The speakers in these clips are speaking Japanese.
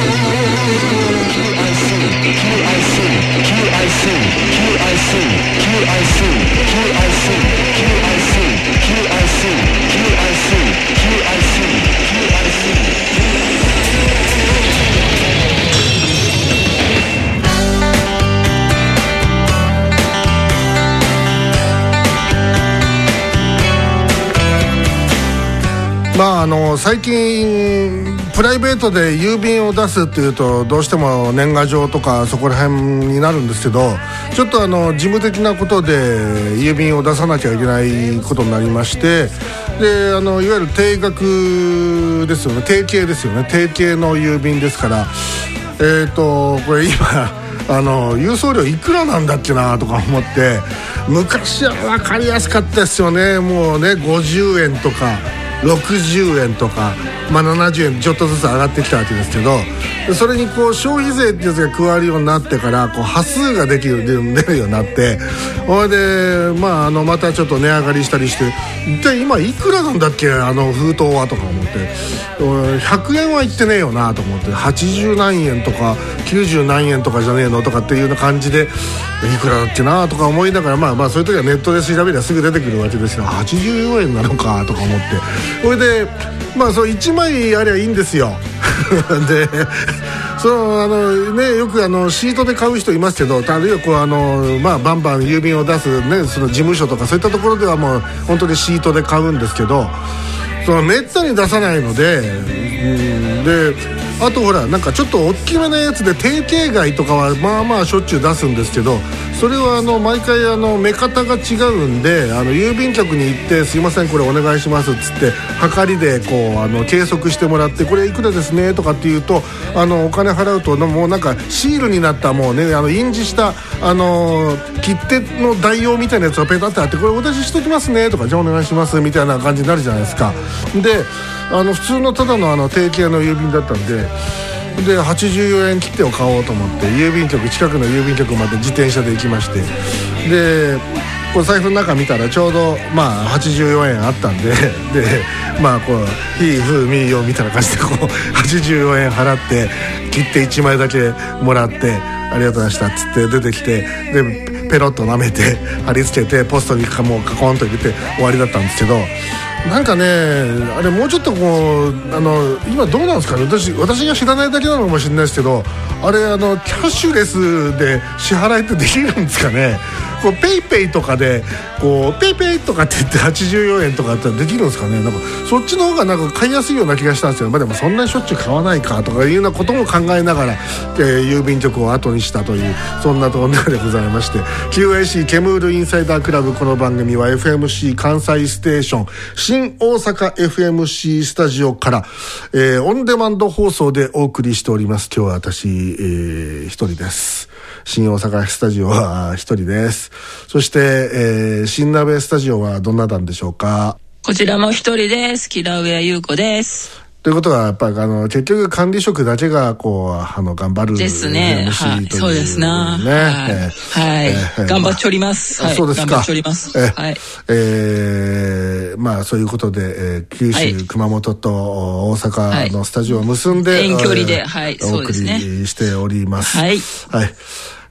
最近プライベートで郵便を出すっていうとどうしても年賀状とかそこら辺になるんですけど、ちょっと事務的なことで郵便を出さなきゃいけないことになりまして、でいわゆる定額ですよね、定型ですよね、定型の郵便ですから、これ今郵送料いくらなんだっけなとか思って、昔は分かりやすかったですよね。もうね50円とか60円とか、70円ちょっとずつ上がってきたわけですけど、それにこう消費税ってやつが加わるようになってからこう端数が出るようになって、それでまたちょっと値上がりしたりして、一体今いくらなんだっけ封筒はとか思って、100円はいってねえよなと思って、80何円とか90何円とかじゃねえのとかっていうような感じで、いくらだっけなとか思いながら、そういう時はネットで調べりゃすぐ出てくるわけですよ。84円なのかとか思って、それでそう1枚ありゃいいんですよでよくシートで買う人いますけど、あるいはこうバンバン郵便を出す、その事務所とかそういったところではもう本当にシートで買うんですけど、めったに出さないので、あとほらなんかちょっと大きめなやつで定型外とかはしょっちゅう出すんですけど、それは毎回目方が違うんで、郵便局に行ってすいませんこれお願いしますっつってはりでこう計測してもらって、これいくらですねとかっていうとお金払うともうなんかシールになったもうね印字した切手の代用みたいなやつがペタってあって、これお出ししときますねとか、じゃあお願いしますみたいな感じになるじゃないですか。で普通のただの定型の郵便だったんで、84円切手を買おうと思って近くの郵便局まで自転車で行きまして、でこう財布の中見たらちょうど84円あったんで、こうひーふーみーよみたいな感じでこう84円払って切手1枚だけもらって、ありがとうございましたっつって出てきて、でペロッと舐めて貼り付けてポストにもうカコンと入れて終わりだったんですけど、なんかねあれもうちょっとこう今どうなんですかね、私が知らないだけなのかもしれないですけど、あれキャッシュレスで支払いってできるんですかね。こうペイペイとかでこうペイペイとかって言って84円とかってできるんですかね。なんかそっちの方がなんか買いやすいような気がしたんですよ。でもそんなにしょっちゅう買わないかとかいうようなことも考えながら、郵便局を後にしたという、そんなところでございまして、 QIC ケムールインサイダークラブ、この番組は FMC 関西ステーション新大阪 FMC スタジオから、オンデマンド放送でお送りしております。今日は私、一人です。新大阪スタジオは一人です。そして、新鍋スタジオはどんななんでしょうか。 こちらも一人です。木田上優子です。 ということはやっぱり結局管理職だけがこう頑張るですね。 はい、 そうですな。 ね、 はい、頑張っております。 そうですか。 頑張っております。はい。 そういうことで、九州、熊本と大阪のスタジオを結んで、 遠距離で、 お送りしております。 はい。 はい。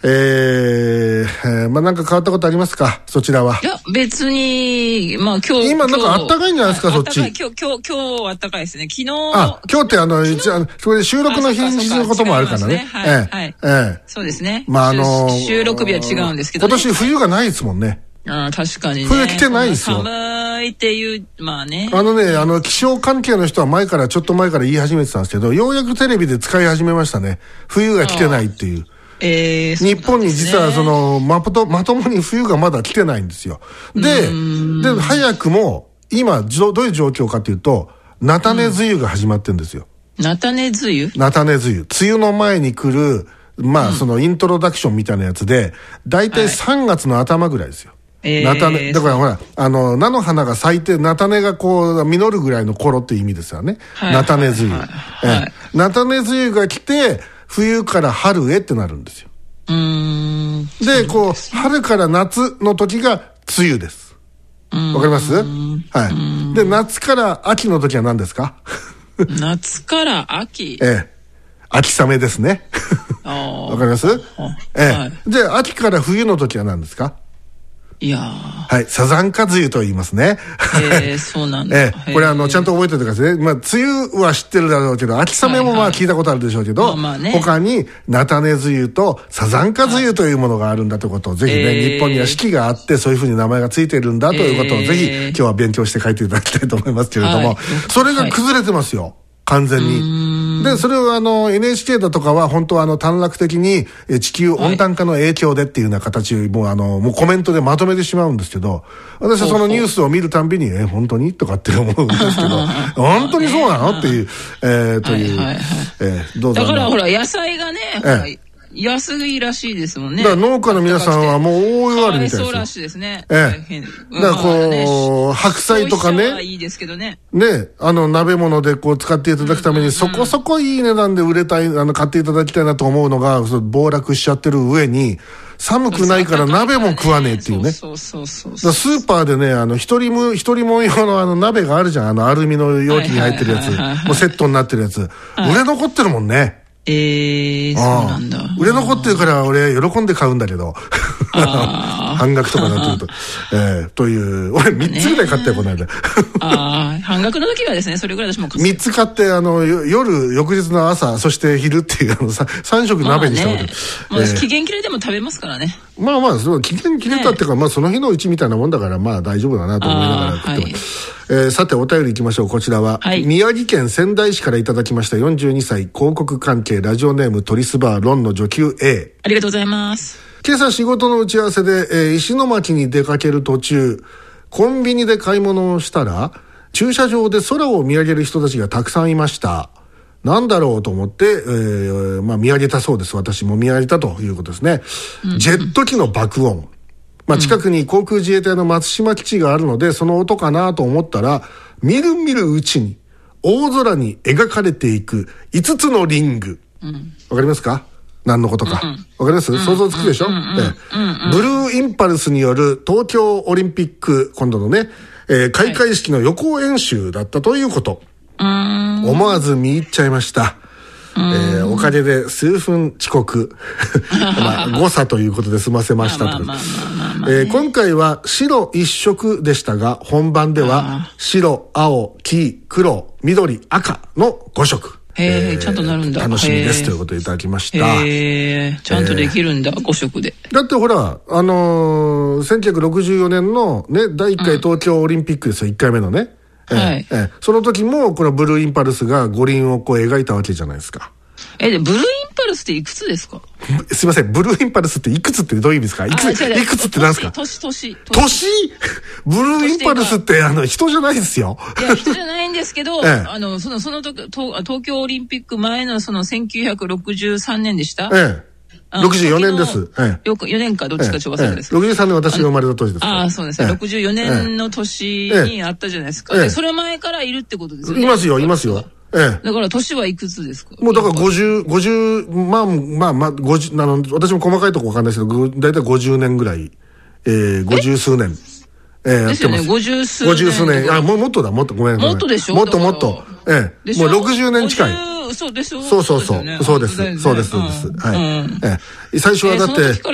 なんか変わったことありますか、そちらは。 いや別に今なんかあったかいんじゃないですか、そっち。 今日あったかいですね。昨日今日ってそれで収録の日にちのこともあるからね。 はい。そうですね。収録日は違うんですけど、 今年冬がないですもんね。 確かにね。 冬来てないんですよ。 寒いっていう気象関係の人はちょっと前から言い始めてたんですけど、ようやくテレビで使い始めましたね。冬が来てないっていう。日本に実はまともに冬がまだ来てないんですよ。で早くも今どういう状況かというと、菜種梅雨が始まってるんですよ。 菜種梅雨。 梅雨の前に来るそのイントロダクションみたいなやつで、だいたい3月の頭ぐらいですよ。菜種だからほら菜の花が咲いて菜種がこう実るぐらいの頃っていう意味ですよね。菜種梅雨。菜種梅雨が来て冬から春へってなるんですよ。でこう春から夏の時が梅雨です。わかります？はい。で夏から秋の時は何ですか？ 夏から秋。 秋雨ですね。わかります？じゃあ秋から冬の時は何ですか？ いやはい、サザンカ梅雨と言いますね。 そうなんだ。 これちゃんと覚えておいてくださいね。まあ、梅雨は知ってるだろうけど、秋雨もまあ聞いたことあるでしょうけど、他に菜種梅雨とサザンカ梅雨というものがあるんだということを、ぜひね、日本には四季があって、そういうふうに名前がついてるんだということを、ぜひ今日は勉強して書いていただきたいと思いますけれども、それが崩れてますよ。完全に。で、それをNHK だとかは本当は短絡的に地球温暖化の影響でっていうような形をもうコメントでまとめてしまうんですけど、私はそのニュースを見るたんびに、本当にとかって思うんですけど、本当にそうなのっていう、という、どうぞ。 だからほら、野菜がね、安いらしいですもんね。 だから農家の皆さんはもう大弱りみたいですよ。 そうらしいですね。 だからこう、白菜とかね。 いいですけどね。 ね、鍋物でこう使っていただくためにそこそこいい値段で売れたい、買っていただきたいなと思うのが、暴落しちゃってる上に、寒くないから鍋も食わねえっていうね。 そう。スーパーでね、一人も用の鍋があるじゃん。アルミの容器に入ってるやつ。もうセットになってるやつ。売れ残ってるもんね。 そうなんだ。 売れ残ってるから俺喜んで買うんだけど。半額とかなってると。という、俺3つぐらい買ったよ、この間。 半額の時はですね、それぐらい私も買った。 3つ買って、翌日の朝、そして昼っていう、3食鍋にしたこと。 期限切れでも食べますからね。 まあ、期限切れたっていうか、まあ、その日のうちみたいなもんだから、まあ、大丈夫だなと思いながら食ってます。さて、お便り行きましょう。こちらは、宮城県仙台市からいただきました42歳、広告関係、ラジオネーム、トリスバー、ロンの女級 A。 ありがとうございます。 今朝仕事の打ち合わせで、石巻に出かける途中、コンビニで買い物をしたら、駐車場で空を見上げる人たちがたくさんいました。なんだろうと思って、見上げたそうです。私も見上げたということですね。ジェット機の爆音。近くに航空自衛隊の松島基地があるので、その音かなと思ったら、みるみるうちに、大空に描かれていく5つのリング。わかりますか？何のことか。わかります？想像つくでしょ？ブルーインパルスによる東京オリンピック、今度のね、開会式の予行演習だったということ。思わず見入っちゃいました。おかげで数分遅刻誤差ということで済ませましたと。今回は白一色でしたが、本番では白、青、黄、黒、緑、赤の5色。 ちゃんとなるんだ。 楽しみですということをいただきました。 ちゃんとできるんだ、5色で。 だってほら、1964年のね、第1回東京オリンピックですよ、1回目のね。その時もこのブルーインパルスが五輪をこう描いたわけじゃないですか。 でブルーインパルスっていくつですか？ すいません、ブルーインパルスっていくつってどういう意味ですか？いくつって何ですか？ 年ブルーインパルスって人じゃないですよ。 いや、人じゃないんですけど、その時、東京オリンピック前のその1963年でした？ 64年です。 4年かどっちかちょっと忘れたんですけど。 63年私が生まれた年です。 そうですね。64年の年にあったじゃないですか。それ前からいるってことですよね。 いますよ。 だから年はいくつですか？ もうだから50、50、私も細かいとこわかんないですけど、だいたい50年ぐらい、50数年。 ですよね、50数年。もっとだ、もっと、ごめん。 もっとでしょ？ もっと。もう60年近い。 そうですよ。 そうです。はい。最初はだって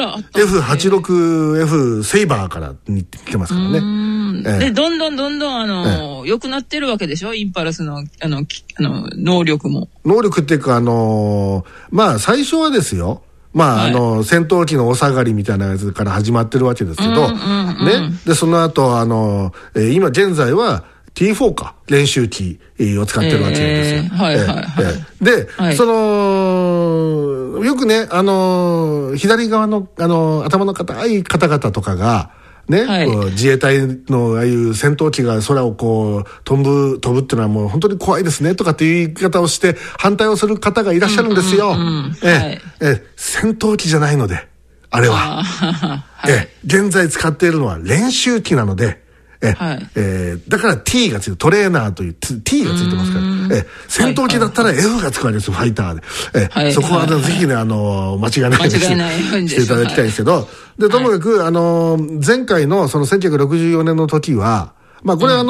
、F86F セイバーからに来てますからね。 で、どんどん良くなってるわけでしょ？インパルスの、能力も。 能力っていうか、最初はですよ。戦闘機のお下がりみたいなやつから始まってるわけですけど、ね。で、その後、今現在は T4 か、練習機を使ってるわけですよ。で、よくね、左側の、頭の硬い方々とかが、ね、自衛隊のああいう戦闘機が空をこう飛ぶっていうのはもう本当に怖いですねとかっていう言い方をして反対をする方がいらっしゃるんですよ。戦闘機じゃないので、あれは。現在使っているのは練習機なので、だから T がついて、トレーナーという T がついてますから、戦闘機だったら F がつくわけですよ、ファイターで。そこはぜひね、間違いないようにしていただきたいんですけど、で、ともかく、前回のその1964年の時は、 まあこれ伊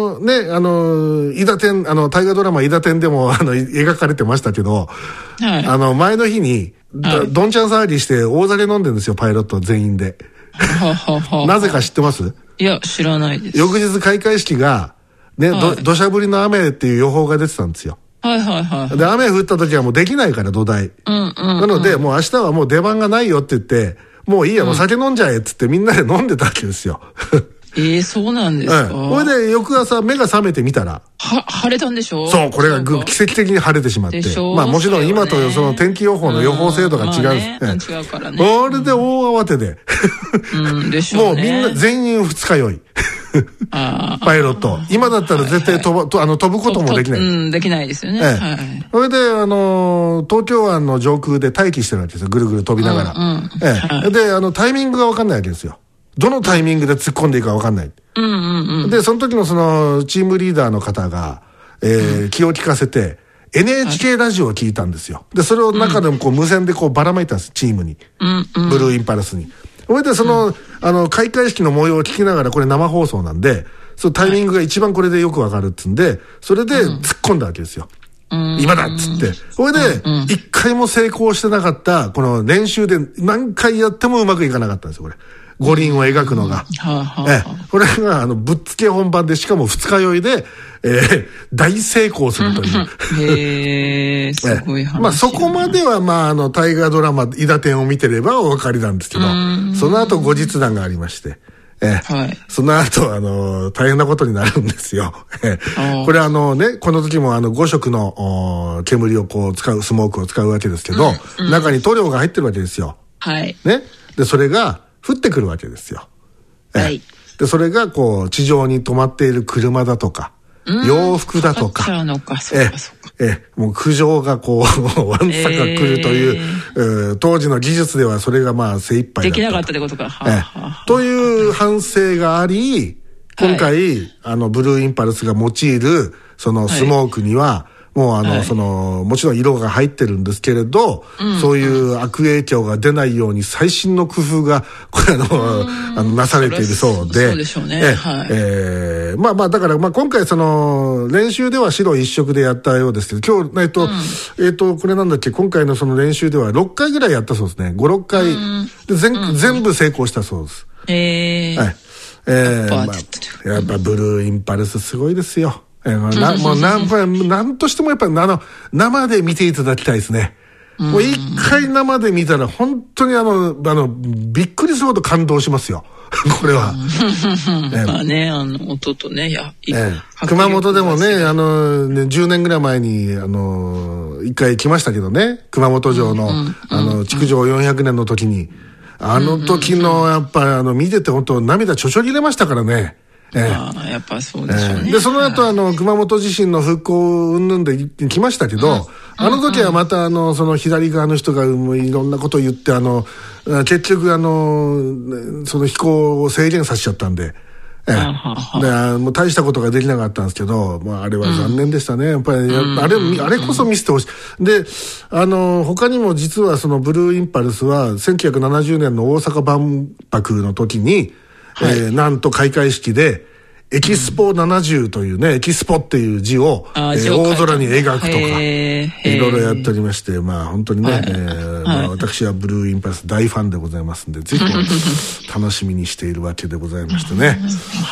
達天、大河ドラマ伊達天でも描かれてましたけど、はい、前の日に、どんちゃん騒ぎして大酒飲んでるんですよ、パイロット全員で。なぜか知ってます？ いや、知らないです。 翌日開会式が、ね、はい、土砂降りの雨っていう予報が出てたんですよ。 はいはいはい。 で、雨降った時はもうできないから、土台。なので、もう明日はもう出番がないよって言って、もういいや、もう酒飲んじゃえって言ってみんなで飲んでたわけですよ。 そうなんですか。 それで翌朝目が覚めてみたら。 晴れたんでしょ？ そう、これが奇跡的に晴れてしまって。まあもちろん今とその天気予報の予報精度が違う。 違うからね。 あれで大慌てで。もうみんな全員二日酔い。パイロット。今だったら絶対飛ぶこともできない。 できないですよね。 それで、東京湾の上空で待機してるわけですよ。ぐるぐる飛びながら。で、タイミングがわかんないわけですよ。どのタイミングで突っ込んでいいかわかんない。で、その時のその、チームリーダーの方が、気を利かせて、NHK ラジオを聞いたんですよ。で、それを中でもこう無線でこうばらまいたんです、チームに。ブルーインパルスに。それでその、開会式の模様を聞きながら、これ生放送なんで、そのタイミングが一番これでよくわかるっつんで、それで突っ込んだわけですよ。今だっつって。それで、一回も成功してなかった、この練習で何回やってもうまくいかなかったんですよ、これ。五輪を描くのが。これが、ぶっつけ本番で、しかも二日酔いで、大成功するという。すごい話。 まあ、そこまでは、まあ、大河ドラマ、伊達天を見てればお分かりなんですけど、その後後日談がありまして、その後、大変なことになるんですよ。これね、この時も5色の煙をこう使う、スモークを使うわけですけど、中に塗料が入ってるわけですよ。ね。で、それが降ってくるわけですよ。で、それがこう、地上に止まっている車だとか、洋服だとか、もう苦情がこう、わんさか来るという、当時の技術ではそれがまあ精一杯だった。 できなかったってことか。 という反省があり、今回、ブルーインパルスが用いる、そのスモークには、もうもちろん色が入ってるんですけれど、そういう悪影響が出ないように最新の工夫が、これなされているそうで。 そうでしょうね。 まあまあ、だからまあ今回練習では白一色でやったようですけど、今日、これなんだっけ、今回のその練習では6回ぐらいやったそうですね。5、6回。で全部成功したそうです。やっぱブルーインパルスすごいですよ。もうなんとしてもやっぱり生で見ていただきたいですね。もう一回生で見たら本当にびっくりするほど感動しますよ。これは。 まあね、音とね、 熊本でもね、10年ぐらい前に、一回来ましたけどね、熊本城の、築城400年の時に、時のやっぱ見てて本当涙ちょちょぎれましたからね。 やっぱそうでしょうね。 で、その後熊本地震の復興云々で来ましたけど、時はまたその左側の人がいろんなことを言って、結局その飛行を制限させちゃったんで、もう大したことができなかったんですけど、まああれは残念でしたね。やっぱり、あれこそ見せてほしい。で、他にも実はそのブルーインパルスは1970年の大阪万博の時に、なんと開会式で、エキスポ70というね、エキスポっていう字を、大空に描くとか、いろいろやっておりまして、まあ本当にね、私はブルーインパルス大ファンでございますんで、ぜひ楽しみにしているわけでございましてね。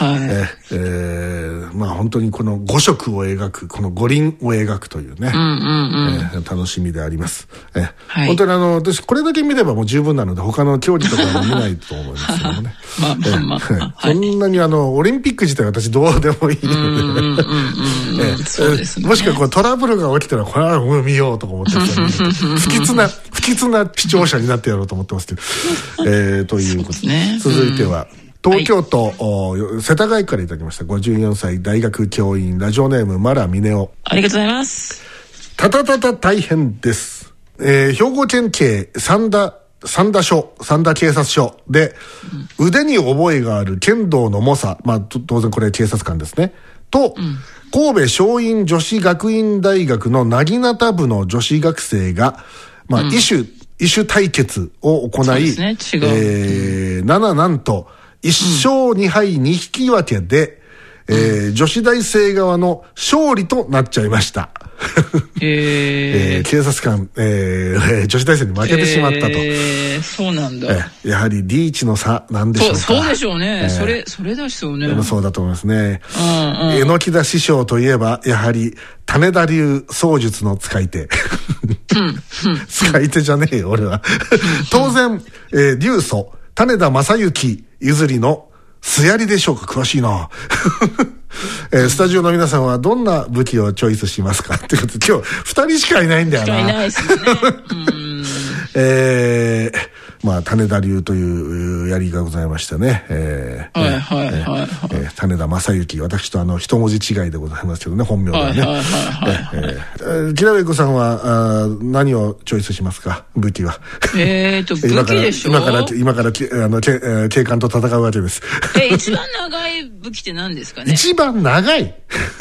まあ本当にこの5色を描く、この五輪を描くというね、楽しみであります。本当に私これだけ見ればもう十分なので、他の競技とかは見ないと思いますけどもね。そんなにオリンピック自体は私どうでもいいので、 そうですね。 もしくはトラブルが起きたらこれはもう見ようとか思って不吉な視聴者になってやろうと思ってますけど、ということで、続いては東京都世田谷区からいただきました。54歳大学教員、ラジオネームマラミネオ。 ありがとうございます。 大変です。兵庫県警三田警察署で、腕に覚えがある剣道の猛者、まあ当然これ警察官ですね、と、神戸松陰女子学院大学の薙刀部の女子学生が、まあ異種対決を行い、なんと1勝2敗2引き分けで、 女子大生側の勝利となっちゃいました。警察官、女子大生に負けてしまったと。 そうなんだ。 やはりリーチの差なんでしょうか。 そうでしょうね。それだしそうね。 そうだと思いますね。榎木田師匠といえば、やはり、種田流槍術の使い手。使い手じゃねえよ、俺は。当然、流祖、種田正幸譲りの素槍でしょうか。詳しいな。スタジオの皆さんはどんな武器をチョイスしますかってことで、今日2人しかいないんだよな。 しかいないですね。 まあ、種田流という槍がございましたね。種田正幸、私と一文字違いでございますけどね、本名はね。木田上子さんは何をチョイスしますか、武器は。 武器でしょ。 今から警官と戦うわけです。 一番長い武器って何ですかね。 一番長い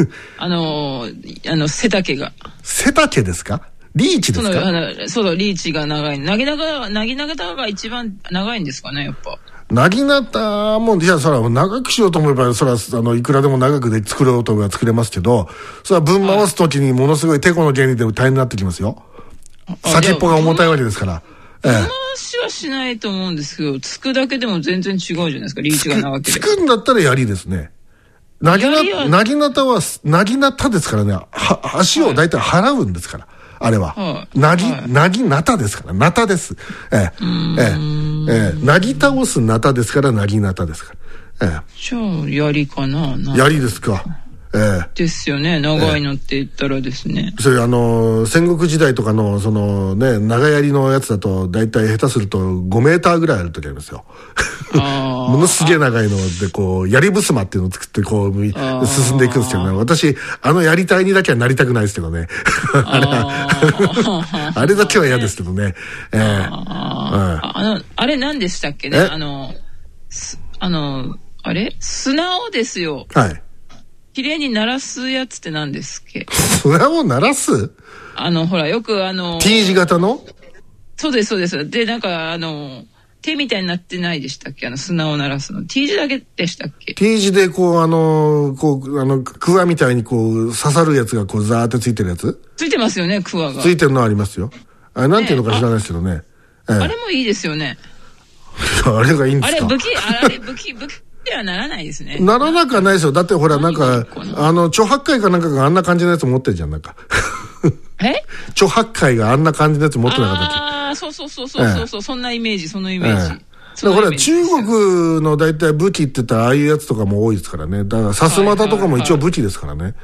背丈が。 背丈ですか。リーチですか。 そうリーチが長い。なぎなたが一番長いんですかね、やっぱ。 なぎなたも、じゃあそれは長くしようと思えば、それはいくらでも長くで作ろうと思えば作れますけど、それは分回すときにものすごいテコの原理で大変になってきますよ。先っぽが重たいわけですから。 分回しはしないと思うんですけど、つくだけでも全然違うじゃないですか、リーチが長ければ。 つくんだったら槍ですね。なぎなたは、なぎなたですからね、足を大体払うんですから。あれは。なぎなたですから。なたです。なぎ倒すなたですから、なぎなたですから。 じゃあ、槍かな。 槍ですか。 ですよね。長いのって言ったらですね。 それ戦国時代とかの、長槍のやつだと、だいたい下手すると5メーターぐらいある時ありますよ。ものすげえ長いので、槍ぶすまっていうのを作って、進んでいくんですけどね。私、槍隊にだけはなりたくないですけどね。あれだけは嫌ですけどね。 あれ何でしたっけね。あれ砂をですよ。はい。綺麗に鳴らすやつって何ですっけ。 砂を鳴らす？ ほら、よく T 字型の？ そうです、そうです。で、なんか手みたいになってないでしたっけ、砂を鳴らすの。T 字だけでしたっけ。 T 字でクワみたいに刺さるやつがザーってついてるやつ？ ついてますよね、クワが。 ついてるのありますよ。あれなんていうのか知らないですけどね。 あれもいいですよね。 あれがいいんですか？ あれ武器ではならないですね。 ならなくはないですよ。だってほら、なんか、著白海かなんかがあんな感じのやつ持ってるじゃん、なんか。著白海があんな感じのやつ持ってなかったっけ？ ああ、そう、そんなイメージ、そのイメージ。 だから中国の大体武器って言ったらああいうやつとかも多いですからね。だからさすまたとかも一応武器ですからね。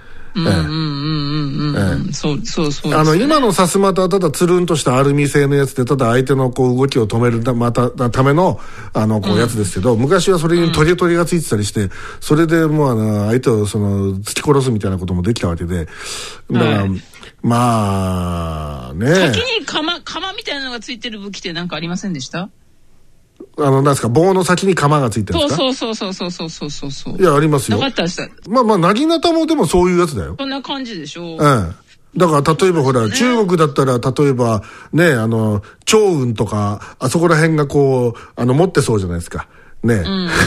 そう。今のさすまたはただつるんとしたアルミ製のやつで、ただ相手の動きを止めるための、やつですけど、昔はそれにトゲトゲがついてたりして、それでもう相手を突き殺すみたいなこともできたわけで、だから、まあ、ね。 先に鎌みたいなのがついてる武器ってなんかありませんでした？ なんですか、棒の先に鎌がついてるんですか？そう。いや、ありますよ。 なかったでした。 なぎなたもでもそういうやつだよ。 そんな感じでしょう。 だから、例えばほら、中国だったら、例えば、ね、趙雲とか、あそこら辺が持ってそうじゃないですか。ね。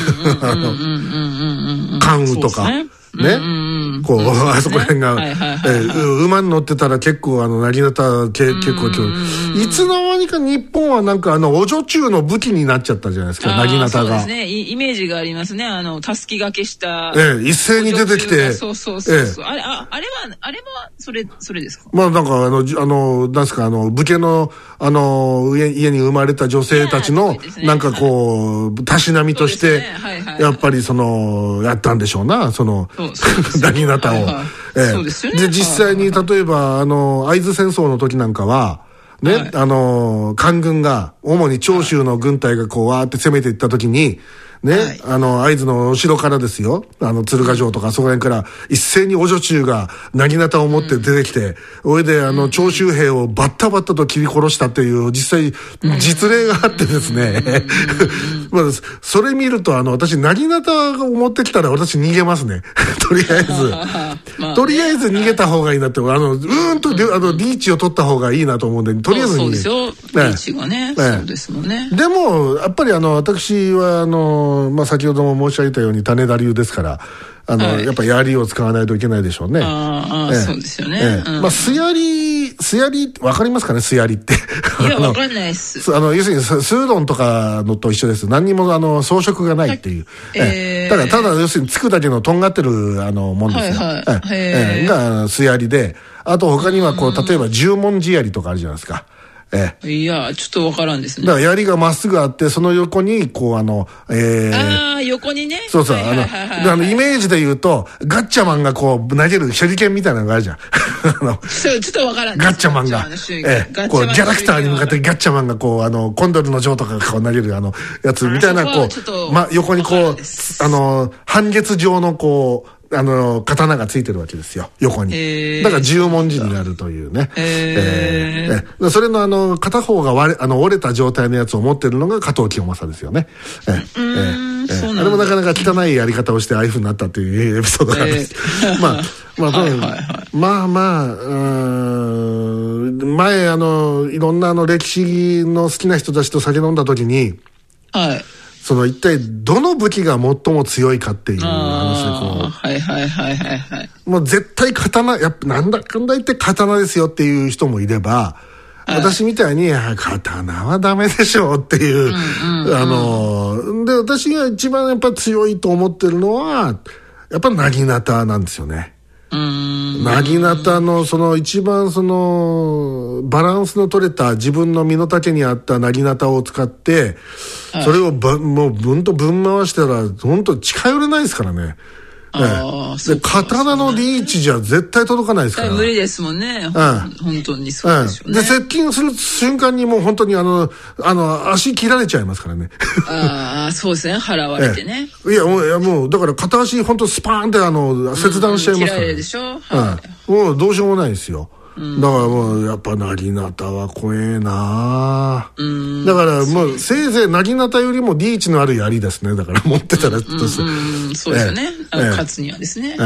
関羽とか。ね。あそこら辺が、馬に乗ってたら結構なぎなた結構いつの間にか日本はなんかお女中の武器になっちゃったじゃないですか、なぎなたが。そうですね。 イメージがありますね。たすき掛けした。 一斉に出てきて。 そう。あれは、それですか？ なんかなんですか、武家の、家に生まれた女性たちの、なんかたしなみとして、やっぱりやったんでしょうな、なぎなたを。そうですよね。で、実際に、例えば、会津戦争の時なんかは、ね、官軍が、主に長州の軍隊がわーって攻めていった時に、ね、会津のお城からですよ、鶴ヶ城とかそこら辺から一斉にお女中がなぎなたを持って出てきて、それで長州兵をバッタバッタと切り殺したっていう実際実例があってですね、それ見ると私なぎなたを持ってきたら私逃げますね。とりあえず逃げた方がいいなって、リーチを取った方がいいなと思うんで、とりあえず逃げる。 そうですよ。リーチがね、そうですもんね。 でもやっぱり私は先ほども申し上げたように種田流ですから、やっぱ槍を使わないといけないでしょうね。 そうですよね。 素槍わかりますかね、素槍って。 いや、わかんないっす。 要するにスードンとかのと一緒です。何にも装飾がないっていう。ただ要するにつくだけのとんがってるもんですよ。が素槍で、あと他には例えば十文字槍とかあるじゃないですか。 いや、ちょっとわからんですね。 だから槍がまっすぐあって、その横に、 横にね。 そうそう、イメージで言うと、ガッチャマンが投げる手裏剣みたいなのがあるじゃん。 そう、ちょっとわからん。 ガッチャマンが、ギャラクターに向かってガッチャマンがコンドルの城とか投げるやつみたいな、横に半月状の刀がついてるわけですよ、横に。だから十文字になるというね。それの片方が折れた状態のやつを持ってるのが加藤清正ですよね。あれもなかなか汚いやり方をしてああいう風になったっていうエピソードがあるんです。前いろんな歴史の好きな人たちと酒飲んだ時に、一体どの武器が最も強いかっていう話でもう絶対刀、やっぱなんだかんだ言って刀ですよっていう人もいれば、私みたいに刀はダメでしょうっていう、で私が一番やっぱ強いと思ってるのはやっぱ薙刀なんですよね。薙刀の一番バランスの取れた自分の身の丈に合った薙刀を使って、それをもうぶん回したら本当近寄れないですからね。で刀のリーチじゃ絶対届かないですから。 無理ですもんね。本当にそうですよね。 で接近する瞬間にもう本当に足切られちゃいますからね。 そうですね、払われてね。 いやもうだから片足本当スパーンって切断しちゃいますから。切られるでしょ。もうどうしようもないですよ。だからもうやっぱ薙刀は怖えな。だからもうせいぜい薙刀よりもリーチのある槍ですね。だから持ってたらそうですよね。勝つにはですね。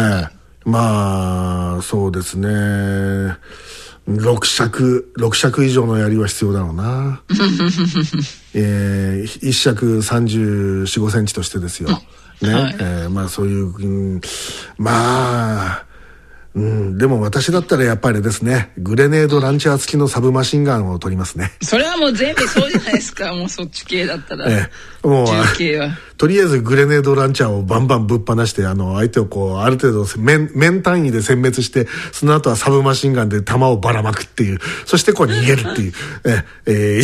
そうですね。6尺以上の槍は必要だろうな。1尺34、5センチとしてですよ。ね。そういう、でも私だったらやっぱりですね、グレネードランチャー付きのサブマシンガンを取りますね。 それはもう全部そうじゃないですか。もうそっち系だったら。 もう銃系はとりあえずグレネードランチャーをバンバンぶっ放して、相手をある程度面単位で殲滅して、その後はサブマシンガンで弾をばらまくっていう、そして逃げるっていう。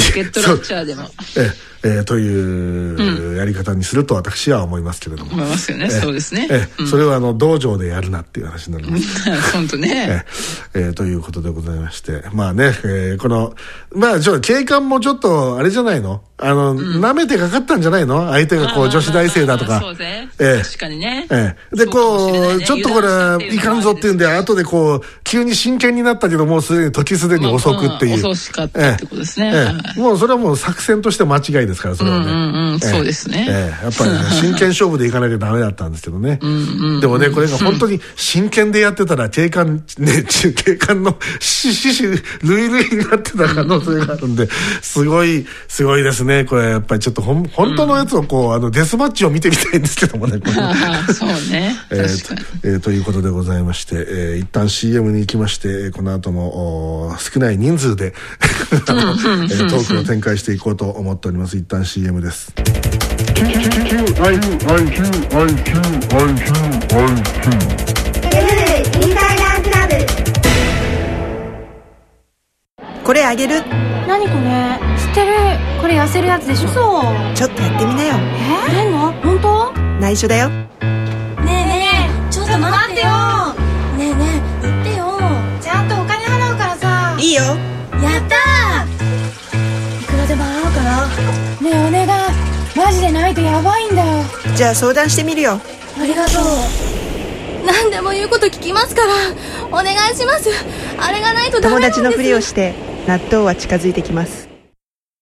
ロケットランチャーでも。 というやり方にすると私は思いますけれども。 思いますよね。そうですね。 それは道場でやるなっていう話になります。 本当ね。 ということでございまして、警官もちょっとあれじゃないの？舐めてかかったんじゃないの？相手が女子大生だとか。 そうね。確かにね。 で、ちょっとこれ、いかんぞっていうんで、後で急に真剣になったけど、もう時すでに遅くっていう。 遅かったってことですね。 もうそれはもう作戦として間違いですから、それはね。 そうですね。 やっぱり真剣勝負でいかなきゃダメだったんですけどね。でもね、これが本当に真剣でやってたら、警官の死類々になってた可能性があるんで、すごいですね。これやっぱりちょっと本当のやつをデスマッチを見てみたいんですけどもね。 そうね。 ということでございまして、一旦 CM に行きまして、この後も少ない人数でトークを展開していこうと思っております。一旦 CM です。 これあげる。 何これ？知ってる。これ痩せるやつでしょ。そう。 ちょっとやってみなよ。 くれんの？本当？ 内緒だよ。 ねえちょっと待ってよ。ねえ売ってよ。ちゃんとお金払うからさ。 いいよ。 やったー。いくらでも払うから。ねえお願い。マジでないとやばいんだよ。 じゃあ相談してみるよ。 ありがとう。何でも言うこと聞きますからお願いします。あれがないとダメなんです。 友達のふりをして納豆は近づいてきます。